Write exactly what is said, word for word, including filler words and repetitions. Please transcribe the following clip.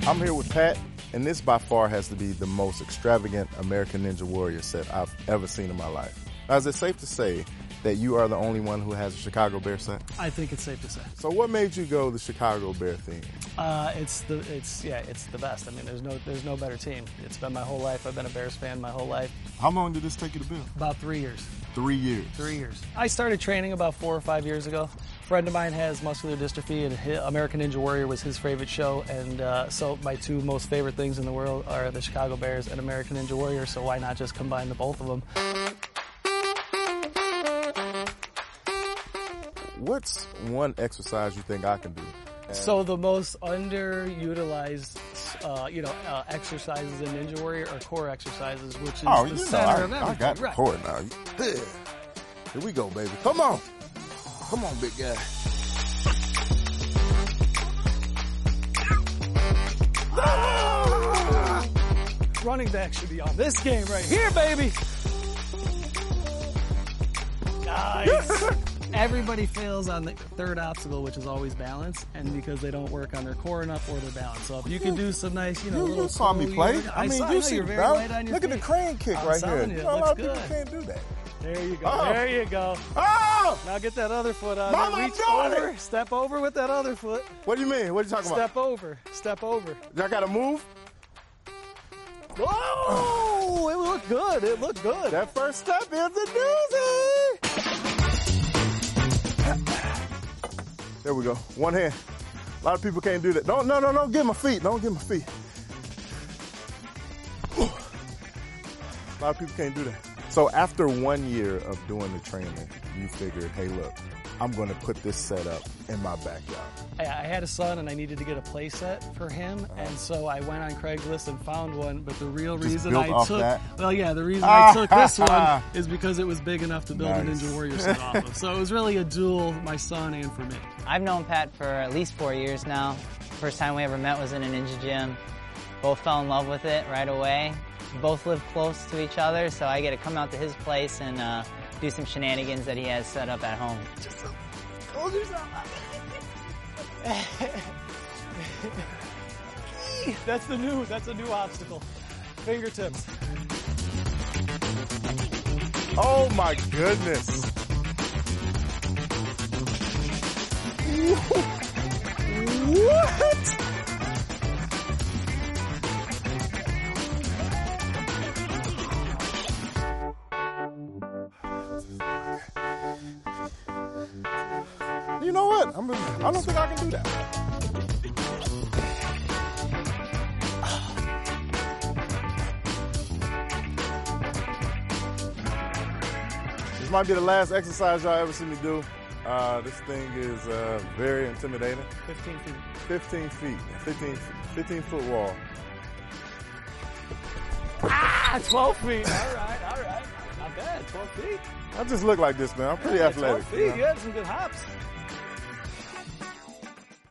I'm here with Pat, and this by far has to be the most extravagant American Ninja Warrior set I've ever seen in my life. Now, is it safe to say that you are the only one who has a Chicago Bear set? I think it's safe to say. So what made you go the Chicago Bear theme? Uh, it's the it's yeah it's the best. I mean, there's no there's no better team. It's been my whole life. I've been a Bears fan my whole life. How long did this take you to build? About three years. Three years. Three years. I started training about four or five years ago. A friend of mine has muscular dystrophy, and his, American Ninja Warrior was his favorite show. And uh, so my two most favorite things in the world are the Chicago Bears and American Ninja Warrior. So why not just combine the both of them? What's one exercise you think I can do? So the most underutilized, uh, you know, uh, exercises in Ninja Warrior are core exercises, which is oh, the you center know, I, of everything. I got the right. core now. Yeah. Here we go, baby. Come on. Come on, big guy. Ah! Running back should be on this game right here, baby. Nice. Everybody fails on the third obstacle, which is always balance, and because they don't work on their core enough or their balance. So if you can do some nice, you know, you, little you saw me play. I, I mean, saw, you I see, you're very bro, light on your look feet. at the crane kick I'm right here. you, You it know, a lot looks of people good. can't do that. There you go. Oh. There you go. Oh! Now get that other foot on. Mama, Reach I'm doing over. it. Step over with that other foot. What do you mean? What are you talking Step about? over. Step over. I got to move? Oh, it looked good. It looked good. That first step is a doozy. There we go. One hand. A lot of people can't do that. Don't, no, no, don't get my feet. Don't get my feet. A lot of people can't do that. So after one year of doing the training, you figured, hey, look, I'm going to put this setup in my backyard. I had a son and I needed to get a play set for him, uh-huh. and so I went on Craigslist and found one, but the real Just reason built I off took, that? well, yeah, the reason I took this one is because it was big enough to build Nice. a Ninja Warrior set off of. So it was really a duel, my son and for me. I've known Pat for at least four years now. First time we ever met was in a Ninja gym. Both fell in love with it right away. Both live close to each other, so I get to come out to his place and uh, do some shenanigans that he has set up at home. Just hold yourself up. That's the new, that's a new obstacle. Fingertips. Oh my goodness. What? You know what? I'm really, I don't think I can do that. This might be the last exercise y'all ever see me do. Uh, this thing is uh, very intimidating. fifteen feet. fifteen feet. fifteen, fifteen foot wall. Ah, twelve feet. All right, all right. Not bad, twelve feet. I just look like this, man. I'm pretty yeah, athletic. twelve feet, You know? you had some good hops.